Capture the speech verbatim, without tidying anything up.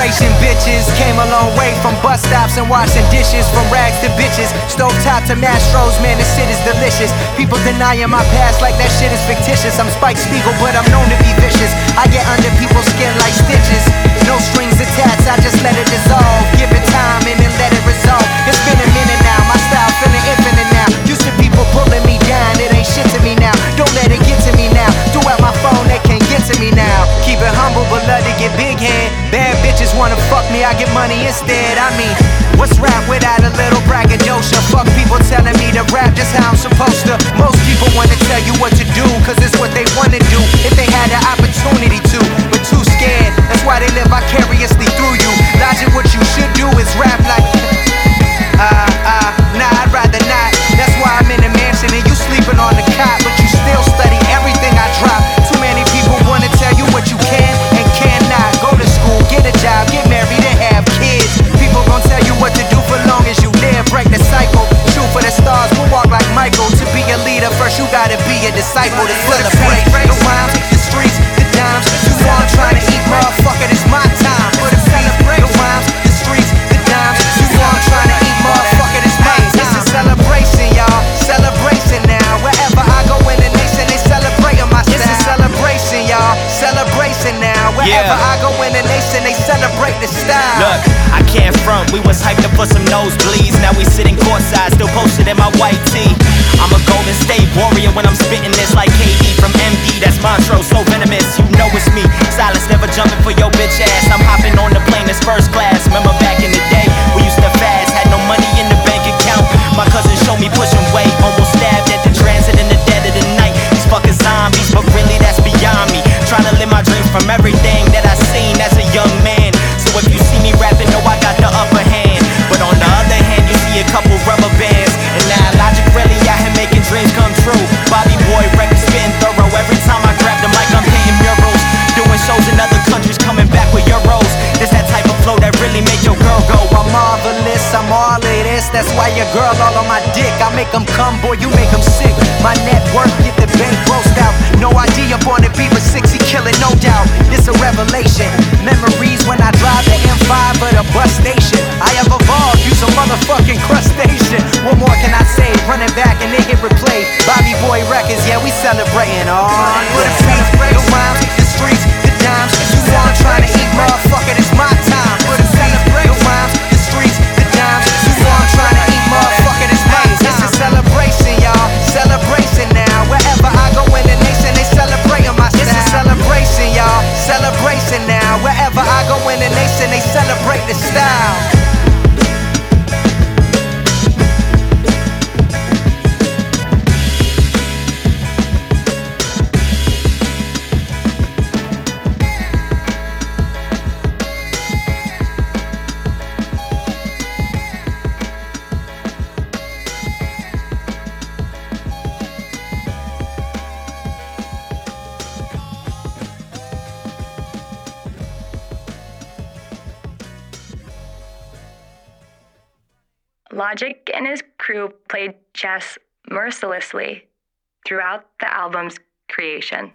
Celebration bitches came a long way from bus stops and washing dishes, from rags to bitches, stovetop to Mastros, man, this shit is delicious. People denying my past like that shit is fictitious. I'm Spike Spiegel, but I'm known to be vicious. I get under people's skin like stitches. No strings attached, I just let it dissolve. Give it time and then let it resolve. It's been a minute now, my style feeling infinite now. Used to people pulling me down, it ain't shit to me now. Don't let it get to me now. Throughout my phone, they can't get to me now. Keep it humble, but love to get big head. Bad bitches wanna fuck me, I get money instead. I mean, what's rap without a little braggadocio? Fuck people telling me to rap just how I'm supposed to. Most people wanna tell you what to do, cause it's what they wanna do if they had the opportunity to, but too scared. That's why they live vicariously through you. Logic, what you should do is rap like Uh, uh, nah, I'd rather not. That's why I'm in a mansion and you sleeping on the cot, but you still study everything I drop. Too many people wanna tell you what you can and cannot. Go to school, get a job, get married and have kids. People gon' tell you what to do for long as you live. Break the cycle, shoot for the stars, we'll walk like Michael. To be a leader, first you gotta be a disciple. To celebrate the rhymes, the streets, the dimes. You know I'm trying to eat, motherfucker, it's my time. For the celebrate the rhymes, the streets, the dimes. You know I'm trying to eat, motherfucker, it's my time. It's a celebration, y'all, celebration now. Wherever I go in the nation, they celebrating my style. It's a celebration, y'all, celebration now. Wherever Yeah. I go in the nation, they celebrate the style. Look, I can't front, we was hyped up for some nosebleeds. Now we sitting courtside, still posted in my white tee. I'm a Golden State Warrior when I'm spitting this, like K D from M D. That's Montreux, so venomous, you know it's me. Silence never jumping for your bitch ass. I'm hopping on the plane, it's first class. Remember back in the day, we used to fast, had no money in the bank account. My cousin showed me pushing weight, almost stabbed at the transit in the dead of the night. These fucking zombies, but really that's beyond me. Trying to live my dreams from everything that I seen as a young man. So if you see me rapping, know I got the upper hand. But on the other hand, you see a couple rubber bands. And now Logic really out here making dreams come true. Bobby Boy records spitting thorough. Every time I grab the mic, I'm hitting murals. Doing shows in other countries, coming back with euros. This that type of flow that really make your girl go. I'm marvelous, I'm all of this. That's why your girl all on my dick. I make them come, boy, you make them sick. My net worth, get the bank grossed out. No I D up on the beat, but sixty killing, no doubt. It's a revelation. Memories when I drive the M five or the bus station. I have evolved, use a motherfucking crustacean. What more can I say? Running back and they hit replay. Bobby Boy Records, yeah, we celebrating all. The beats, the rhymes, the streets, the dimes. You know I'm trying to eat, motherfucker, it's my time. For the celebrate the rhymes, the streets, the dimes. You know I'm trying to eat, motherfucker, it's my time. It's a celebration, y'all, celebration now. Wherever I go in the nation, they celebrating my style. It's a celebration, y'all, celebration now. Wherever I go in the nation, they celebrate the style. Logic and his crew played chess mercilessly throughout the album's creation.